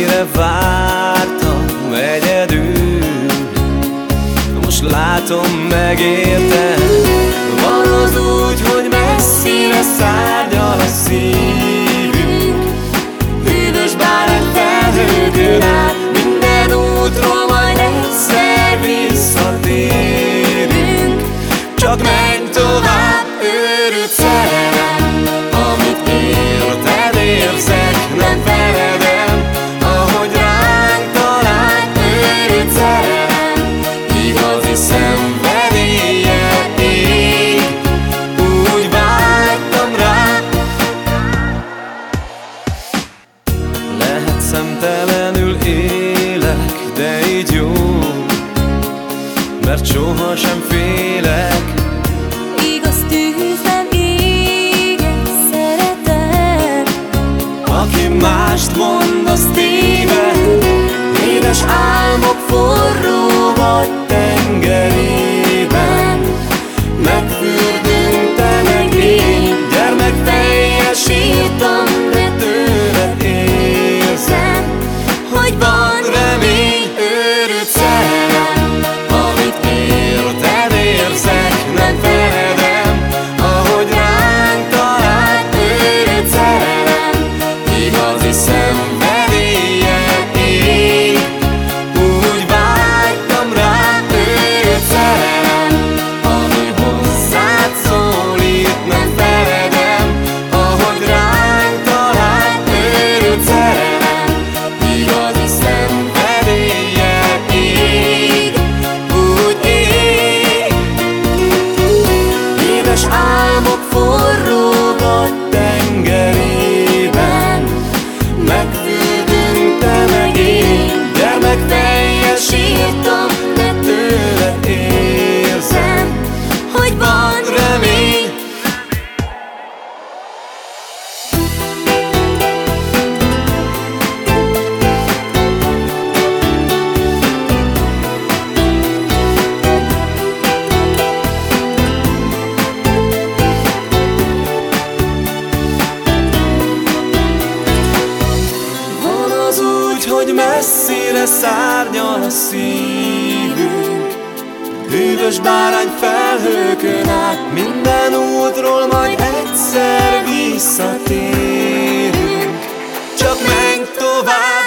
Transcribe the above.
mennyire vártam egyedül, most látom, megértem. Van az úgy, hogy messzire szárnyal a szívünk, hűvös bárány felhőkön át, minden útról majd egyszer visszatérünk. Csak menj tovább, őrült szerelem, amit érted érzek, nem feledem, ahogy ránk talált. Őrült szerelem, igazi szenvedéllyel ég, úgy vágytam rá. Lehet szemtelenül élek, de így jó, mert sohasem félek. Igaz tűzben éget szeretem, Aki mást mond, az téved. Édes álmok forró vagy tengerében, megfürdünk te meg én. Gyermekfejjel sírtam, de tőled érzem, hogy van remény. Őrült szerelem, amit érted érzek, nem feledem, ahogy ránk talált. Őrült szerelem, igazi szenvedéllyel ég, úgy vágytam rá. Őrült szerelem, ami hozzád szólít, nem feledem, ahogy ránk talált. Őrült szerelem, igazi szenvedéllyel ég, úgy ég. Édes álmok forró vagy tengerében, megfürdünk te meg én. Gyermekfejjel sírtam, de tőled érzem, hogy van remény. Van az úgy, hogy messzire szárnyal a szívünk, hűvös bárány felhőkön át, minden útról majd egyszer visszatérünk. Csak menj tovább,